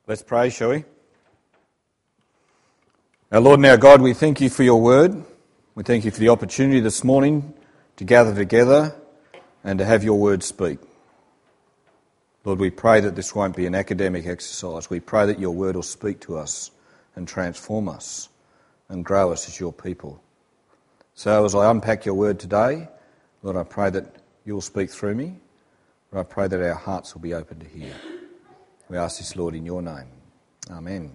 Let's pray, shall we? Our Lord and our God, we thank you for your word. We thank you for the opportunity this morning to gather together and to have your word speak. Lord, we pray that this won't be an academic exercise. We pray that your word will speak to us and transform us and grow us as your people. So as I unpack your word today, Lord, I pray that you'll speak through me. I pray that our hearts will be open to hear. We ask this, Lord, in your name. Amen.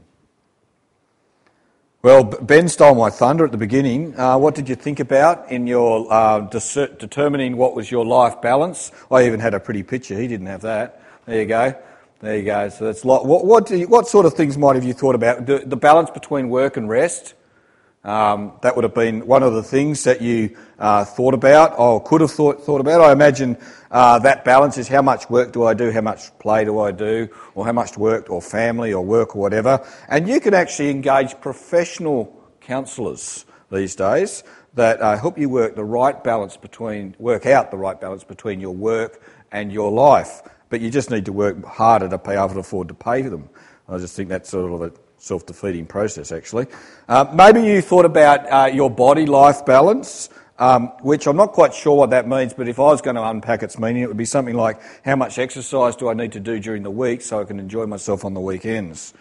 Well, Ben stole my thunder at the beginning. What did you think about in your determining what was your life balance? I even had a pretty picture. He didn't have that. There you go. There you go. So that's what sort of things might have you thought about? The balance between work and rest. That would have been one of the things that you thought about or could have thought about. I imagine that balance is how much work do I do, how much play do I do, or how much work or family or work or whatever. And you can actually engage professional counsellors these days that help you work out the right balance between your work and your life. But you just need to work harder to be able to afford to pay them. I just think that's sort of a self-defeating process, actually. Maybe you thought about your body-life balance, which I'm not quite sure what that means, but if I was going to unpack its meaning, it would be something like, how much exercise do I need to do during the week so I can enjoy myself on the weekends?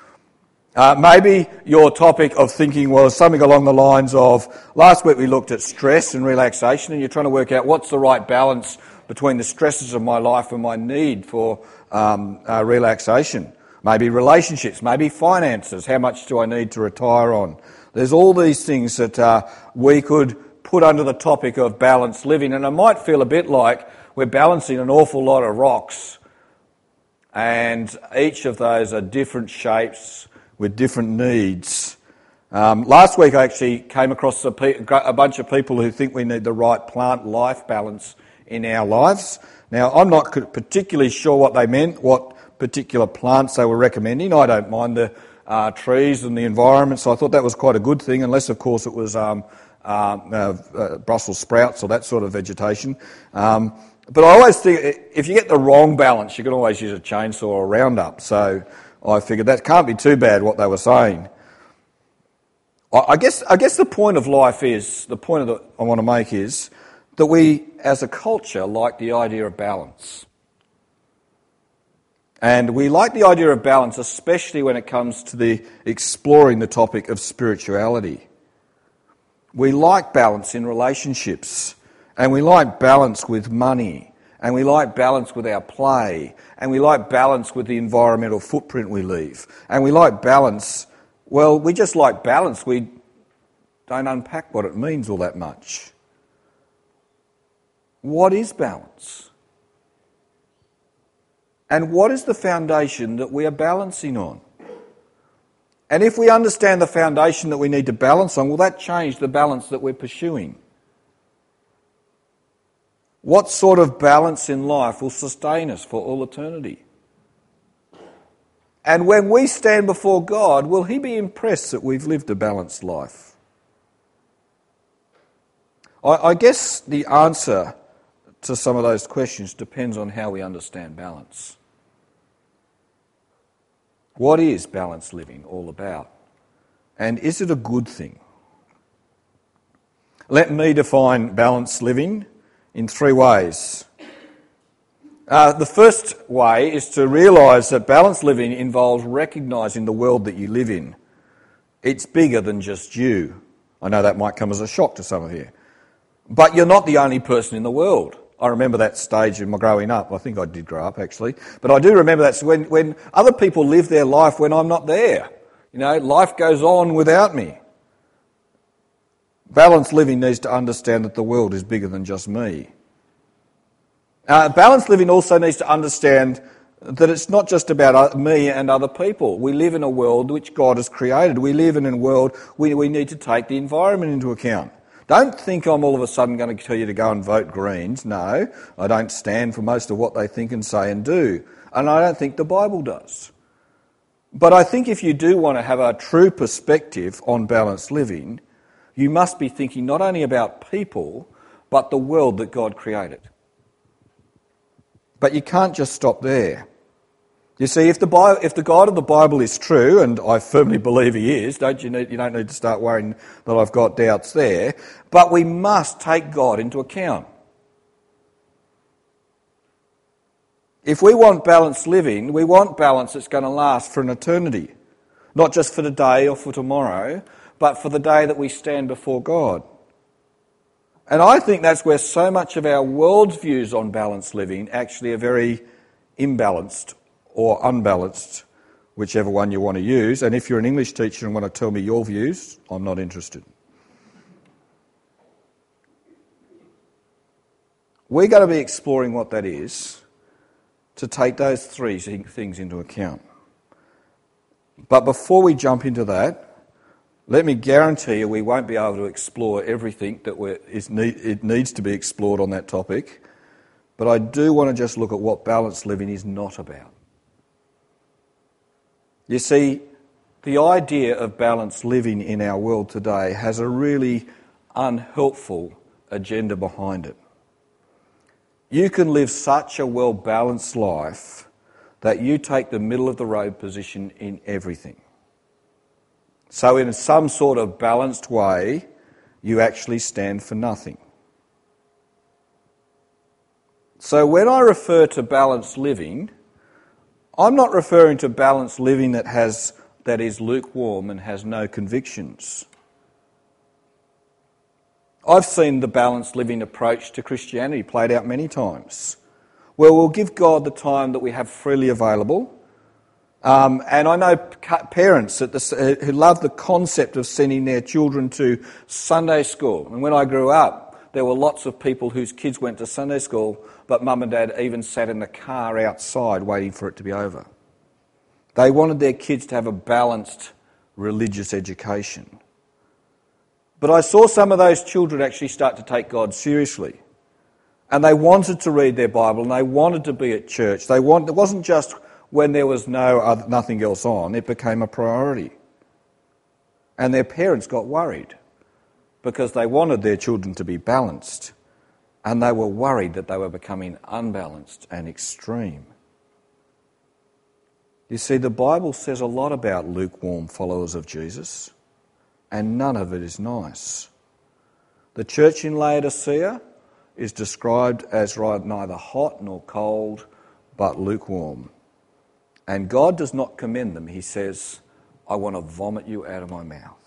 Maybe your topic of thinking was something along the lines of, last week we looked at stress and relaxation, and you're trying to work out what's the right balance between the stresses of my life and my need for relaxation. Maybe relationships, maybe finances, how much do I need to retire on? There's all these things that we could put under the topic of balanced living, and it might feel a bit like we're balancing an awful lot of rocks, and each of those are different shapes with different needs. Last week I actually came across a bunch of people who think we need the right plant-life balance in our lives. Now, I'm not particularly sure what they meant, what particular plants they were recommending. I don't mind the trees and the environment, so I thought that was quite a good thing, unless, of course, it was Brussels sprouts or that sort of vegetation. But I always think if you get the wrong balance, you can always use a chainsaw or a Roundup. So I figured that can't be too bad what they were saying. I guess the point of life is, the point that I want to make is that we, as a culture, like the idea of balance. And we like the idea of balance, especially when it comes to the exploring the topic of spirituality. We like balance in relationships, and we like balance with money, and we like balance with our play, and we like balance with the environmental footprint we leave, and we like balance. Well, we just like balance. We don't unpack what it means all that much. What is balance? And what is the foundation that we are balancing on? And if we understand the foundation that we need to balance on, will that change the balance that we're pursuing? What sort of balance in life will sustain us for all eternity? And when we stand before God, will He be impressed that we've lived a balanced life? I guess the answer to some of those questions depends on how we understand balance. What is balanced living all about? And is it a good thing? Let me define balanced living in 3 ways. The first way is to realise that balanced living involves recognising the world that you live in. It's bigger than just you. I know that might come as a shock to some of you. But you're not the only person in the world. I remember that stage in my growing up. I think I did grow up, actually. But I do remember that when other people live their life when I'm not there. You know, life goes on without me. Balanced living needs to understand that the world is bigger than just me. Balanced living also needs to understand that it's not just about me and other people. We live in a world which God has created. We live in a world we need to take the environment into account. Don't think I'm all of a sudden going to tell you to go and vote Greens. No, I don't stand for most of what they think and say and do. And I don't think the Bible does. But I think if you do want to have a true perspective on balanced living, you must be thinking not only about people, but the world that God created. But you can't just stop there. You see, if the God of the Bible is true, and I firmly believe he is, you don't need to start worrying that I've got doubts there, but we must take God into account. If we want balanced living, we want balance that's going to last for an eternity, not just for today or for tomorrow, but for the day that we stand before God. And I think that's where so much of our world's views on balanced living actually are very imbalanced or unbalanced, whichever one you want to use. And if you're an English teacher and want to tell me your views, I'm not interested. We're going to be exploring what that is to take those three things into account. But before we jump into that, let me guarantee you we won't be able to explore everything that it needs to be explored on that topic. But I do want to just look at what balanced living is not about. You see, the idea of balanced living in our world today has a really unhelpful agenda behind it. You can live such a well-balanced life that you take the middle-of-the-road position in everything. So in some sort of balanced way, you actually stand for nothing. So when I refer to balanced living, I'm not referring to balanced living that is lukewarm and has no convictions. I've seen the balanced living approach to Christianity played out many times, where we'll give God the time that we have freely available. And I know parents who love the concept of sending their children to Sunday school. And when I grew up, there were lots of people whose kids went to Sunday school, but mum and dad even sat in the car outside waiting for it to be over. They wanted their kids to have a balanced religious education. But I saw some of those children actually start to take God seriously. And they wanted to read their Bible and they wanted to be at church. It wasn't just when there was nothing else on, it became a priority. And their parents got worried because they wanted their children to be balanced. And they were worried that they were becoming unbalanced and extreme. You see, the Bible says a lot about lukewarm followers of Jesus, and none of it is nice. The church in Laodicea is described as neither hot nor cold, but lukewarm. And God does not commend them. He says, I want to vomit you out of my mouth.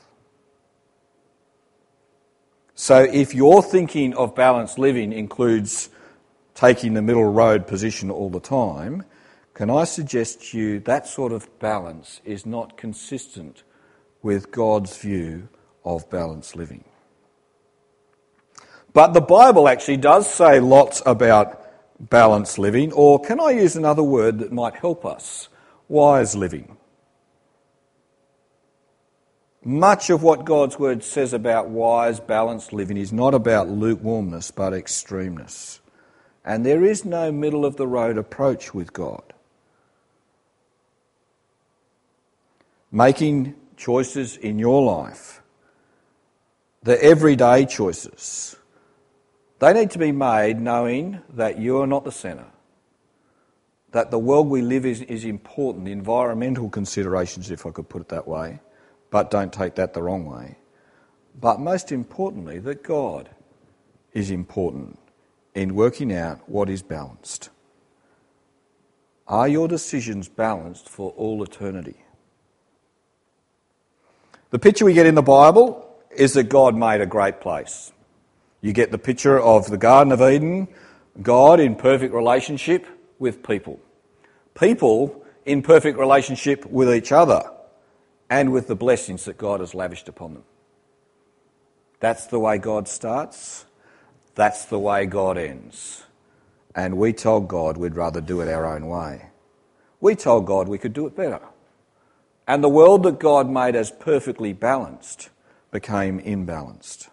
So if your thinking of balanced living includes taking the middle road position all the time, can I suggest to you that sort of balance is not consistent with God's view of balanced living. But the Bible actually does say lots about balanced living, or can I use another word that might help us? Wise living. Much of what God's word says about wise, balanced living is not about lukewarmness, but extremeness. And there is no middle-of-the-road approach with God. Making choices in your life, the everyday choices, they need to be made knowing that you are not the centre, that the world we live in is important, the environmental considerations, if I could put it that way, but don't take that the wrong way. But most importantly, that God is important in working out what is balanced. Are your decisions balanced for all eternity? The picture we get in the Bible is that God made a great place. You get the picture of the Garden of Eden, God in perfect relationship with people. People in perfect relationship with each other and with the blessings that God has lavished upon them. That's the way God starts. That's the way God ends. And we told God we'd rather do it our own way. We told God we could do it better. And the world that God made as perfectly balanced became imbalanced.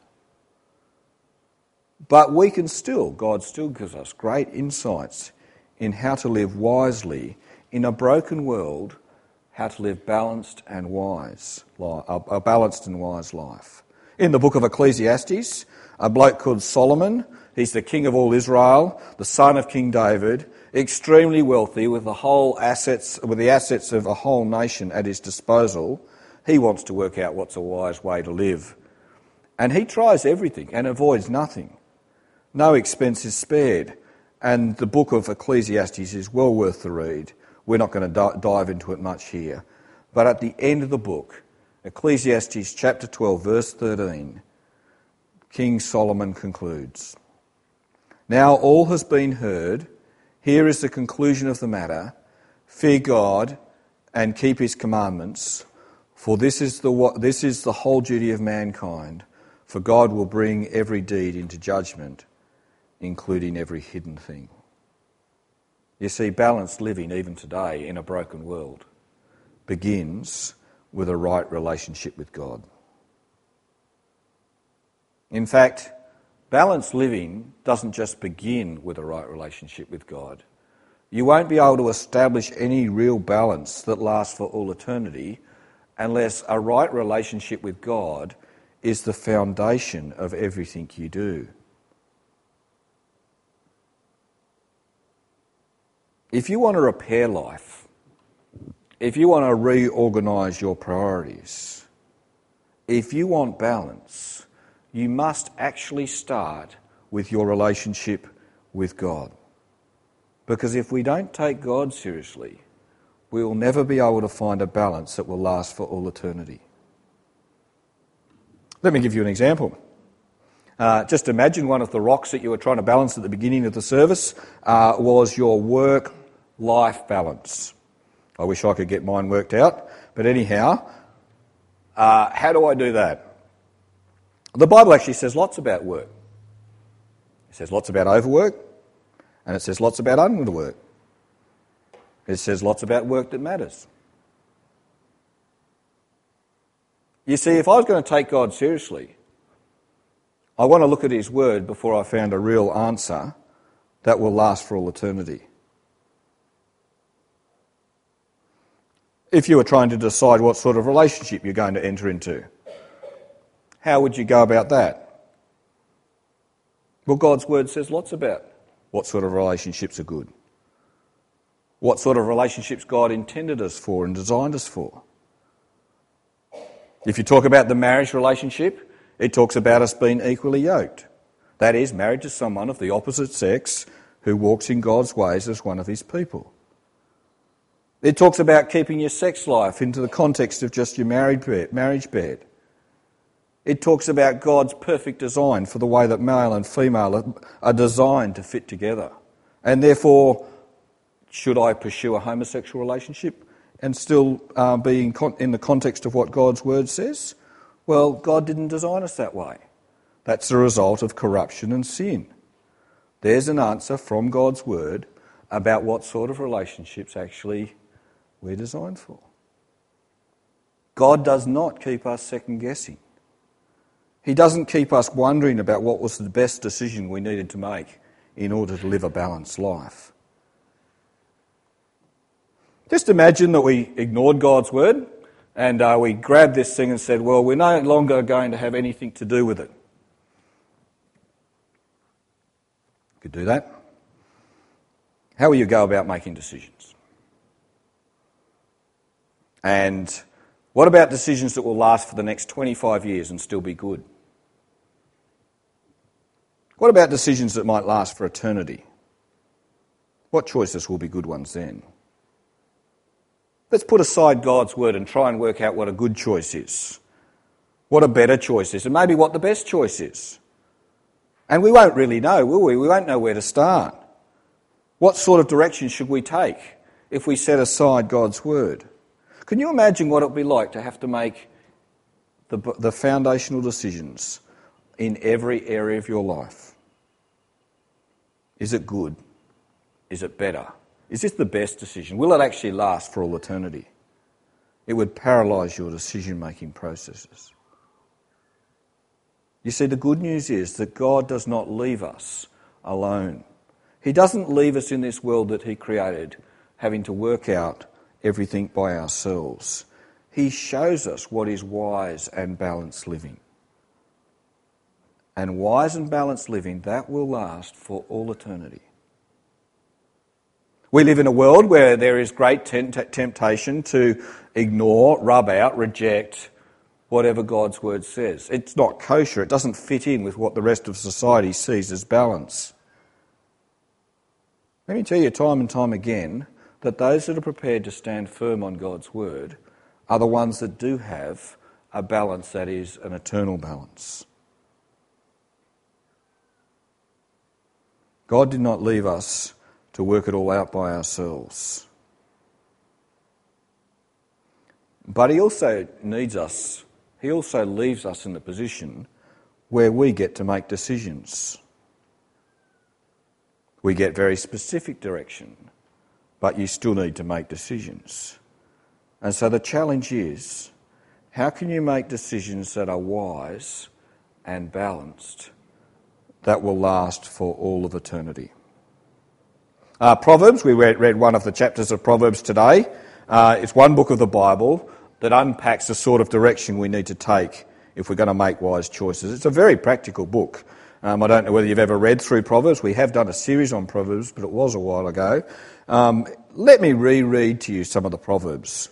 But God still gives us great insights in how to live wisely in a broken world, how to live balanced and wise, a balanced and wise life. In the book of Ecclesiastes, a bloke called Solomon, he's the king of all Israel, the son of King David, extremely wealthy, with the assets of a whole nation at his disposal. He wants to work out what's a wise way to live. And he tries everything and avoids nothing. No expense is spared. And the book of Ecclesiastes is well worth the read. We're not going to dive into it much here. But at the end of the book, Ecclesiastes chapter 12, verse 13, King Solomon concludes, "Now all has been heard. Here is the conclusion of the matter. Fear God and keep his commandments, for this is the whole duty of mankind. For God will bring every deed into judgment, including every hidden thing." You see, balanced living, even today in a broken world, begins with a right relationship with God. In fact, balanced living doesn't just begin with a right relationship with God. You won't be able to establish any real balance that lasts for all eternity unless a right relationship with God is the foundation of everything you do. If you want to repair life, if you want to reorganise your priorities, if you want balance, you must actually start with your relationship with God. Because if we don't take God seriously, we will never be able to find a balance that will last for all eternity. Let me give you an example. Just imagine one of the rocks that you were trying to balance at the beginning of the service was your work-life balance. I wish I could get mine worked out, but anyhow, how do I do that? The Bible actually says lots about work. It says lots about overwork, and it says lots about underwork. It says lots about work that matters. You see, if I was going to take God seriously, I want to look at his word before I found a real answer that will last for all eternity. If you were trying to decide what sort of relationship you're going to enter into, how would you go about that? Well, God's word says lots about what sort of relationships are good, what sort of relationships God intended us for and designed us for. If you talk about the marriage relationship, it talks about us being equally yoked. That is, married to someone of the opposite sex who walks in God's ways as one of his people. It talks about keeping your sex life into the context of just your marriage bed. It talks about God's perfect design for the way that male and female are designed to fit together. And therefore, should I pursue a homosexual relationship and still be in the context of what God's word says? Well, God didn't design us that way. That's the result of corruption and sin. There's an answer from God's word about what sort of relationships actually we're designed for. God does not keep us second guessing. He doesn't keep us wondering about what was the best decision we needed to make in order to live a balanced life. Just imagine that we ignored God's word and we grabbed this thing and said, well, we're no longer going to have anything to do with it. Could do that. How will you go about making decisions? And what about decisions that will last for the next 25 years and still be good? What about decisions that might last for eternity? What choices will be good ones then? Let's put aside God's word and try and work out what a good choice is, what a better choice is, and maybe what the best choice is. And we won't really know, will we? We won't know where to start. What sort of direction should we take if we set aside God's word? Can you imagine what it would be like to have to make the foundational decisions in every area of your life? Is it good? Is it better? Is this the best decision? Will it actually last for all eternity? It would paralyse your decision-making processes. You see, the good news is that God does not leave us alone. He doesn't leave us in this world that he created, having to work out everything by ourselves. He shows us what is wise and balanced living. And wise and balanced living, that will last for all eternity. We live in a world where there is great temptation to ignore, rub out, reject whatever God's word says. It's not kosher. It doesn't fit in with what the rest of society sees as balance. Let me tell you time and time again that those that are prepared to stand firm on God's word are the ones that do have a balance that is an eternal balance. God did not leave us to work it all out by ourselves. But he also needs us. He also leaves us in the position where we get to make decisions. We get very specific direction, but you still need to make decisions. And so the challenge is, how can you make decisions that are wise and balanced that will last for all of eternity? Proverbs, we read one of the chapters of Proverbs today. It's one book of the Bible that unpacks the sort of direction we need to take if we're going to make wise choices. It's a very practical book. I don't know whether you've ever read through Proverbs. We have done a series on Proverbs, but it was a while ago. Let me reread to you some of the Proverbs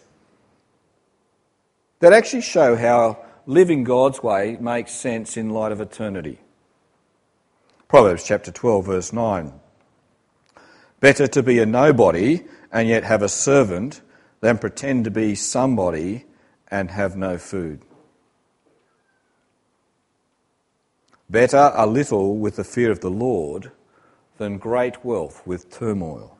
that actually show how living God's way makes sense in light of eternity. Proverbs chapter 12, verse 9. Better to be a nobody and yet have a servant than pretend to be somebody and have no food. Better a little with the fear of the Lord than great wealth with turmoil.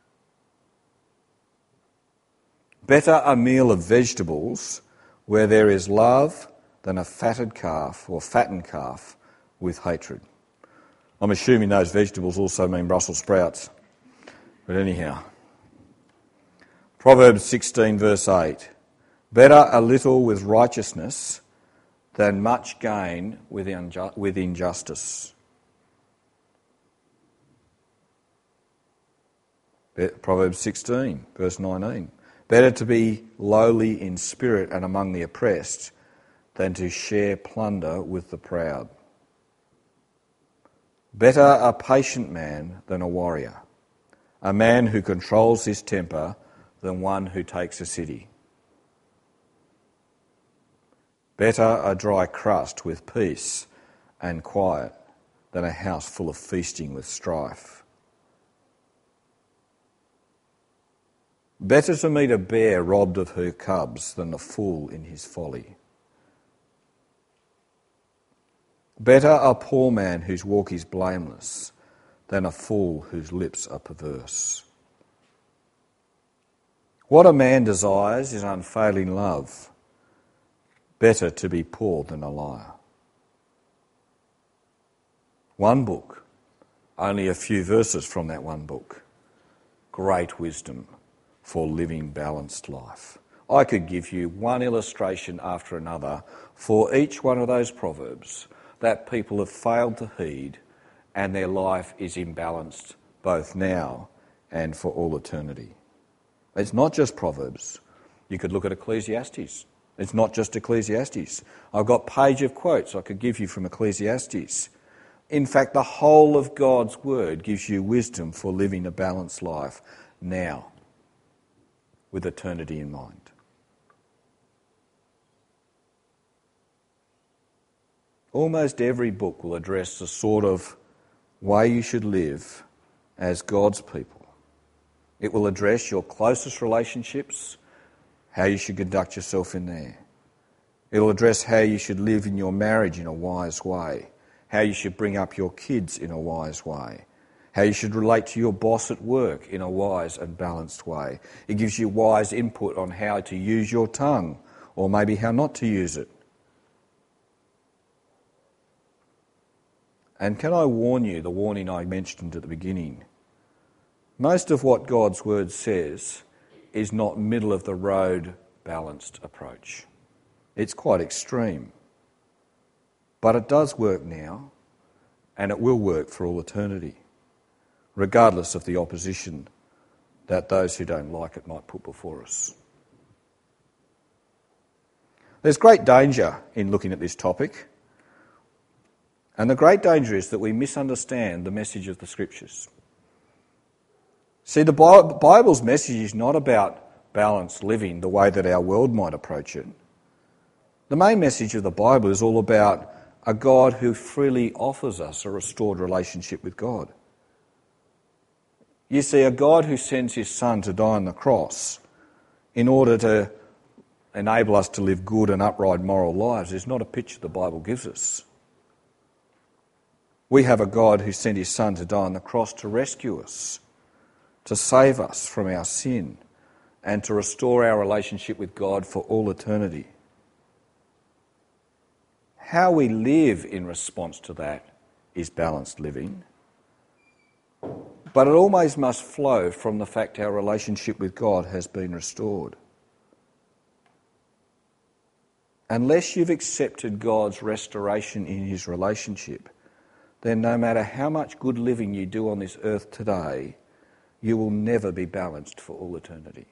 Better a meal of vegetables where there is love than a fattened calf with hatred. I'm assuming those vegetables also mean Brussels sprouts. But anyhow, Proverbs 16 verse 8. Better a little with righteousness than much gain with injustice. Proverbs 16 verse 19. Better to be lowly in spirit and among the oppressed than to share plunder with the proud. Better a patient man than a warrior, a man who controls his temper than one who takes a city. Better a dry crust with peace and quiet than a house full of feasting with strife. Better to meet a bear robbed of her cubs than a fool in his folly. Better a poor man whose walk is blameless than a fool whose lips are perverse. What a man desires is unfailing love. Better to be poor than a liar. One book, only a few verses from that one book. Great wisdom for living balanced life. I could give you one illustration after another for each one of those proverbs that people have failed to heed and their life is imbalanced both now and for all eternity. It's not just Proverbs. You could look at Ecclesiastes. It's not just Ecclesiastes. I've got page of quotes I could give you from Ecclesiastes. In fact, the whole of God's word gives you wisdom for living a balanced life now, with eternity in mind. Almost every book will address the sort of way you should live as God's people. It will address your closest relationships, how you should conduct yourself in there. It will address how you should live in your marriage in a wise way, how you should bring up your kids in a wise way, how you should relate to your boss at work in a wise and balanced way. It gives you wise input on how to use your tongue, or maybe how not to use it. And can I warn you, the warning I mentioned at the beginning, most of what God's word says is not middle-of-the-road balanced approach. It's quite extreme. But it does work now, and it will work for all eternity, regardless of the opposition that those who don't like it might put before us. There's great danger in looking at this topic, and the great danger is that we misunderstand the message of the Scriptures. See, the Bible's message is not about balanced living the way that our world might approach it. The main message of the Bible is all about a God who freely offers us a restored relationship with God. You see, a God who sends his Son to die on the cross in order to enable us to live good and upright moral lives is not a picture the Bible gives us. We have a God who sent his Son to die on the cross to rescue us, to save us from our sin, and to restore our relationship with God for all eternity. How we live in response to that is balanced living. But it always must flow from the fact our relationship with God has been restored. Unless you've accepted God's restoration in his relationship, then no matter how much good living you do on this earth today, you will never be balanced for all eternity.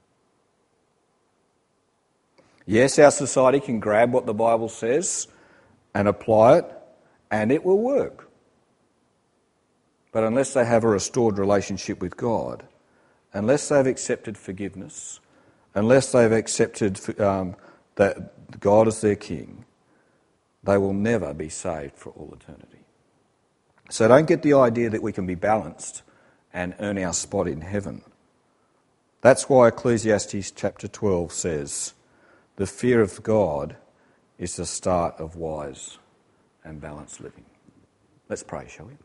Yes, our society can grab what the Bible says and apply it, and it will work. But unless they have a restored relationship with God, unless they've accepted forgiveness, unless they've accepted that God is their King, they will never be saved for all eternity. So don't get the idea that we can be balanced and earn our spot in heaven. That's why Ecclesiastes chapter 12 says, the fear of God is the start of wise and balanced living. Let's pray, shall we?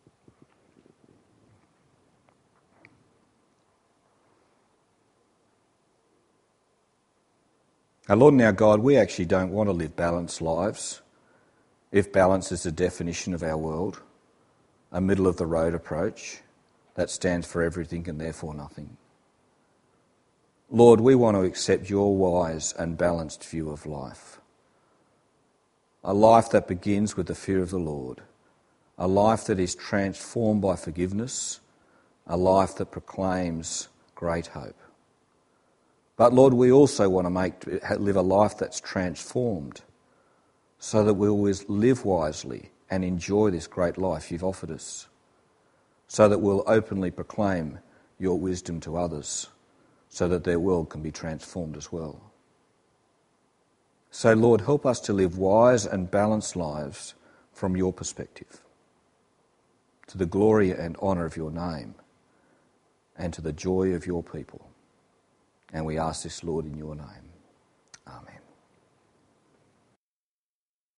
Our Lord and our God, we actually don't want to live balanced lives. If balance is the definition of our world, a middle-of-the-road approach that stands for everything and therefore nothing. Lord, we want to accept your wise and balanced view of life. A life that begins with the fear of the Lord. A life that is transformed by forgiveness. A life that proclaims great hope. But Lord, we also want to live a life that's transformed so that we'll live wisely and enjoy this great life you've offered us. So that we'll openly proclaim your wisdom to others so that their world can be transformed as well. So Lord, help us to live wise and balanced lives from your perspective, to the glory and honour of your name and to the joy of your people. And we ask this, Lord, in your name. Amen.